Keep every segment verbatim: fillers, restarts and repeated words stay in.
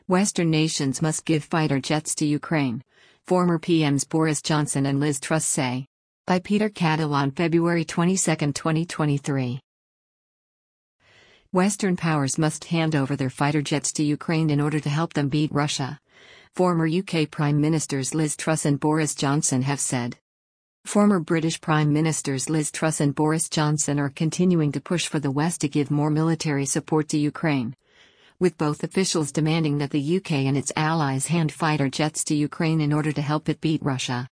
Western nations must give fighter jets to Ukraine, former P Ms Boris Johnson and Liz Truss say. By Peter Cattle on February twenty-second, twenty twenty-three. Western powers must hand over their fighter jets to Ukraine in order to help them beat Russia, former U K Prime Ministers Liz Truss and Boris Johnson have said. Former British Prime Ministers Liz Truss and Boris Johnson are continuing to push for the West to give more military support to Ukraine, with both officials demanding that the U K and its allies hand fighter jets to Ukraine in order to help it beat Russia.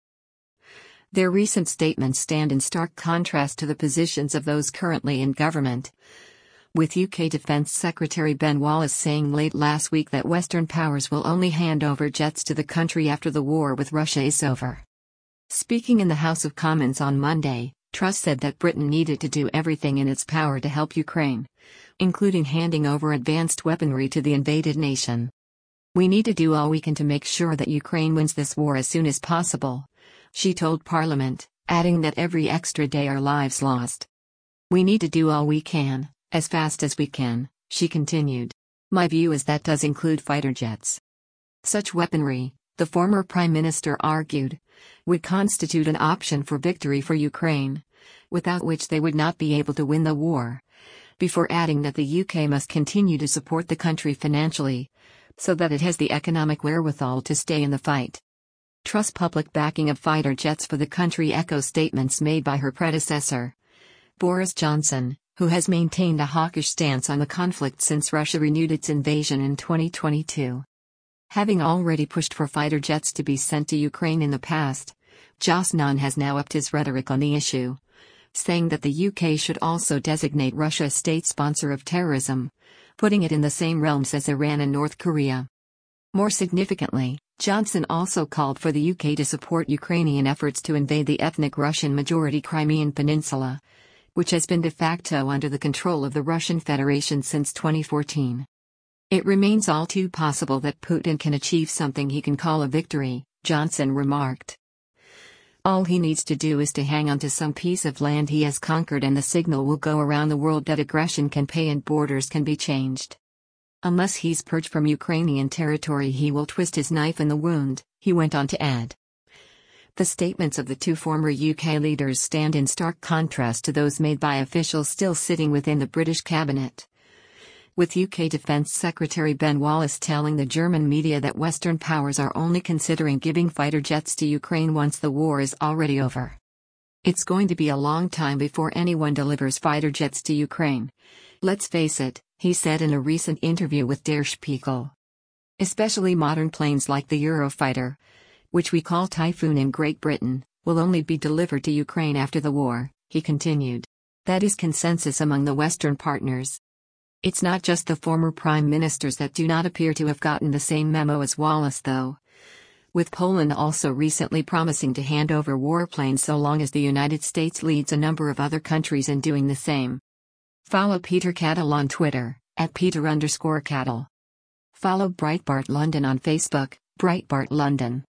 Their recent statements stand in stark contrast to the positions of those currently in government, with U K Defence Secretary Ben Wallace saying late last week that Western powers will only hand over jets to the country after the war with Russia is over. Speaking in the House of Commons on Monday, Truss said that Britain needed to do everything in its power to help Ukraine, including handing over advanced weaponry to the invaded nation. "We need to do all we can to make sure that Ukraine wins this war as soon as possible," she told Parliament, adding that every extra day our lives lost. "We need to do all we can, as fast as we can," she continued. "My view is that does include fighter jets. Such weaponry," the former Prime Minister argued, "would constitute an option for victory for Ukraine, without which they would not be able to win the war," before adding that the U K must continue to support the country financially, so that it has the economic wherewithal to stay in the fight. Truss' public backing of fighter jets for the country echoes statements made by her predecessor, Boris Johnson, who has maintained a hawkish stance on the conflict since Russia renewed its invasion in twenty twenty-two. Having already pushed for fighter jets to be sent to Ukraine in the past, Johnson has now upped his rhetoric on the issue, saying that the U K should also designate Russia a state sponsor of terrorism, putting it in the same realms as Iran and North Korea. More significantly, Johnson also called for the U K to support Ukrainian efforts to invade the ethnic Russian-majority Crimean Peninsula, which has been de facto under the control of the Russian Federation since twenty fourteen. "It remains all too possible that Putin can achieve something he can call a victory," Johnson remarked. "All he needs to do is to hang on to some piece of land he has conquered and the signal will go around the world that aggression can pay and borders can be changed. Unless he's purged from Ukrainian territory he will twist his knife in the wound," he went on to add. The statements of the two former U K leaders stand in stark contrast to those made by officials still sitting within the British cabinet, with U K Defence Secretary Ben Wallace telling the German media that Western powers are only considering giving fighter jets to Ukraine once the war is already over. "It's going to be a long time before anyone delivers fighter jets to Ukraine. Let's face it," he said in a recent interview with Der Spiegel. "Especially modern planes like the Eurofighter, which we call Typhoon in Great Britain, will only be delivered to Ukraine after the war," he continued. That is consensus among the Western partners. It's not just the former prime ministers that do not appear to have gotten the same memo as Wallace though, with Poland also recently promising to hand over warplanes so long as the United States leads a number of other countries in doing the same. Follow Peter Cattle on Twitter, at Peter underscore Cattle. Follow Breitbart London on Facebook, Breitbart London.